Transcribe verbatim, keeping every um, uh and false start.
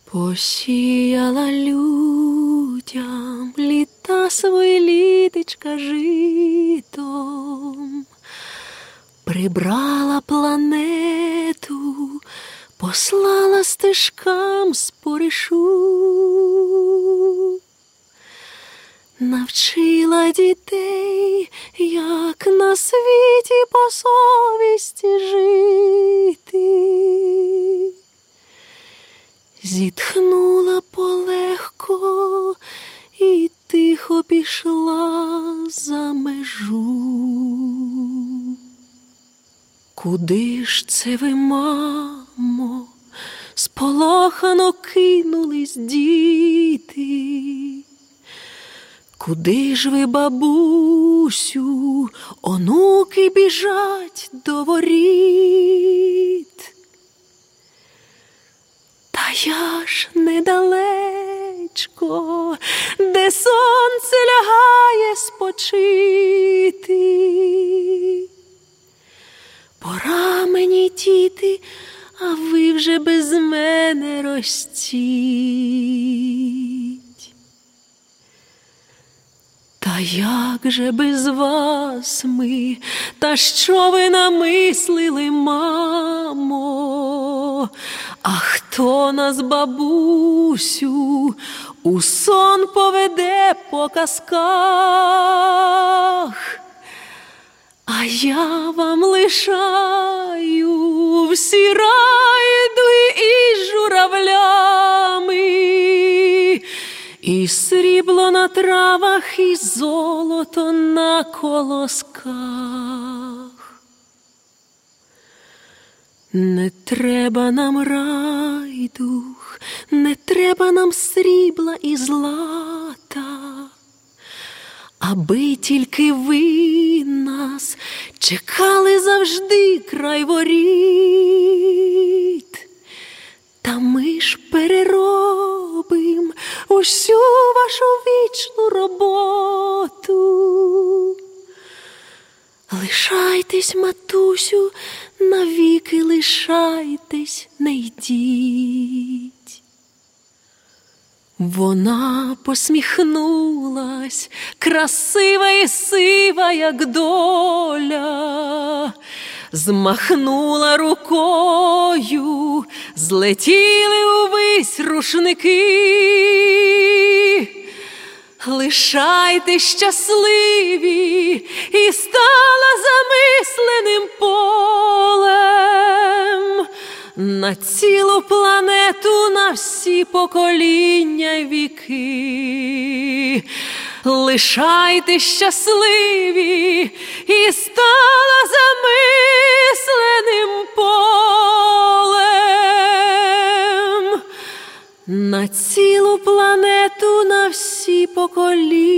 Посіяла людям літа свої літечка житом, прибрала планету, послала стежкам споришу, навчила дітей, як на світі по совісті жити. Зітхнула полегко і тихо пішла за межу. Куди ж це ви, мамо, сполохано кинулись діти? Куди ж ви, бабусю, онуки біжать до воріт? Та я ж недалечко, де сонце лягає спочити. Пора мені, діти, а ви вже без мене ростіть. Та як же без вас ми, та що ви намислили, мамо? А хто нас, бабусю, у сон поведе по казках? А я вам лишаю всі райди із журавлями, і срібло на травах, і золото на колосках. Не треба нам райдух, не треба нам срібла і злата, аби тільки ви нас чекали завжди край воріт. Та ми ж переробим усю вашу вічну роботу. Лишайтесь, матусю, навіки лишайтесь, не йдіть. Вона посміхнулась, красива і сива, як доля, змахнула рукою, злетіли увись рушники. Лишайтесь щасливі, і стала замисленим полем на цілу планету, на всі покоління й віки. Лишайтесь щасливі, і стала замисленим полем на цілу планету, на всі покоління